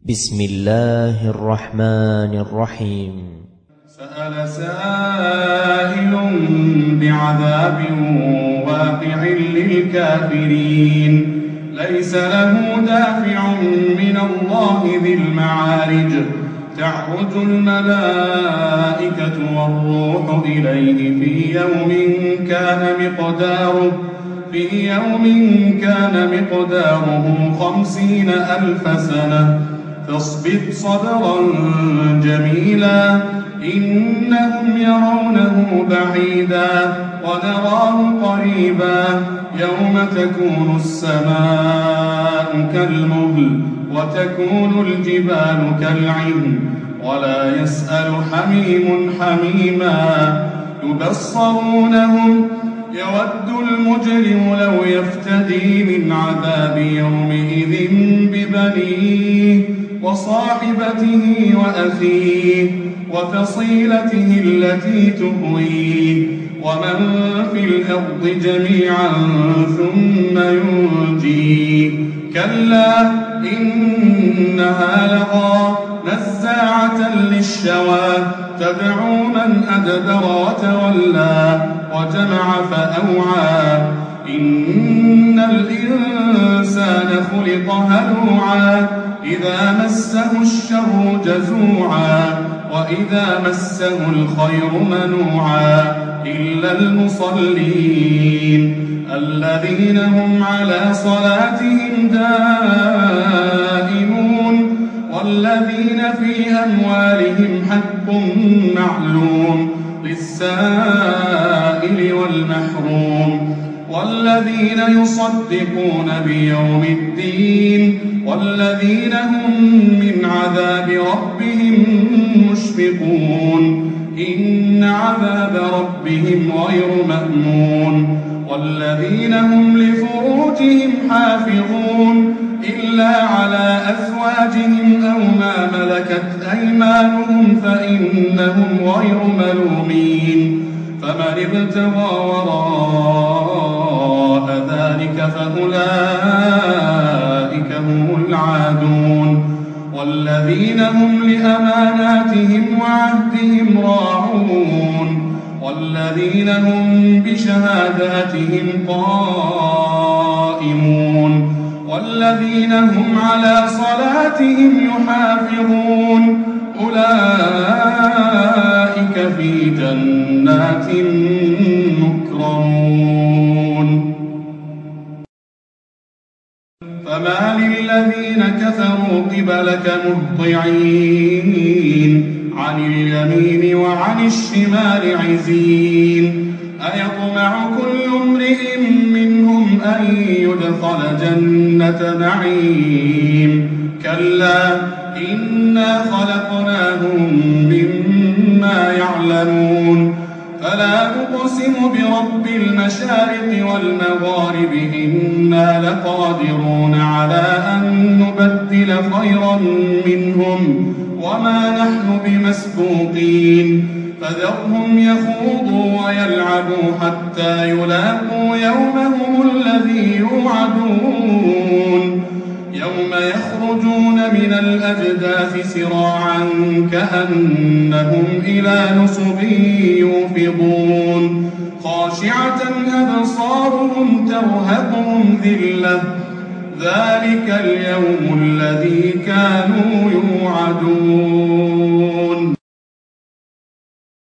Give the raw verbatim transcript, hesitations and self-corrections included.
بسم الله الرحمن الرحيم. سأل سائل بعذاب واقع للكافرين ليس له دافع من الله ذي المعارج تعرج الملائكة والروح إليه في يوم كان مقداره في يوم كان مقداره خمسين ألف سنة فاصبر صبرا جميلا إنهم يرونه بعيدا ونراه قريبا يوم تكون السماء كالمهل وتكون الجبال كالعهن ولا يسأل حميم حميما يبصرونهم يود المجرم لو يفتدي من عذاب يومئذ ببنيه وصاحبته وأخيه وفصيلته التي تؤويه ومن في الأرض جميعا ثم ينجيه كلا إنها لظى نزاعة للشوى تدعو من أدبر وتولى وجمع فأوعى إن الإنسان خلق هلوعا إذا مسه الشر جزوعا وإذا مسه الخير منوعا إلا المصلين الذين هم على صلاتهم دائمون والذين في أموالهم حق معلوم للسائل والمحروم والذين يصدقون بيوم الدين والذين هم من عذاب ربهم مشفقون إن عذاب ربهم غير مأمون والذين هم لفروجهم حافظون إلا على أزواجهم أو ما ملكت أيمانهم فإنهم غير ملومين فمن ابتغى وراء ذلك فأولئك هم العادون والذين هم لأماناتهم وعهدهم راعون والذين هم بشهاداتهم قائمون والذين هم على صلاتهم يحافظون أولئك في جنات مكرمون فما للذين كفروا قبلك مهطعين عن اليمين وعن الشمال عزين أيطمع كل امرئ منهم أن يدخل جنة نعيم كلا إنا خلقناهم مما يعلمون فلا أقسم برب المشارق والمغارب إنا لقادرون على أن نبدل خيرا منهم وما نحن بمسبوقين فذرهم يخوضوا ويلعبوا حتى يلاقوا يومهم الذي يوعدون يوم يخرجون من الأجداث سراعا كأنهم إلى نصب يوفضون خاشعة أبصارهم ترهقهم ذلة ذلك اليوم الذي كانوا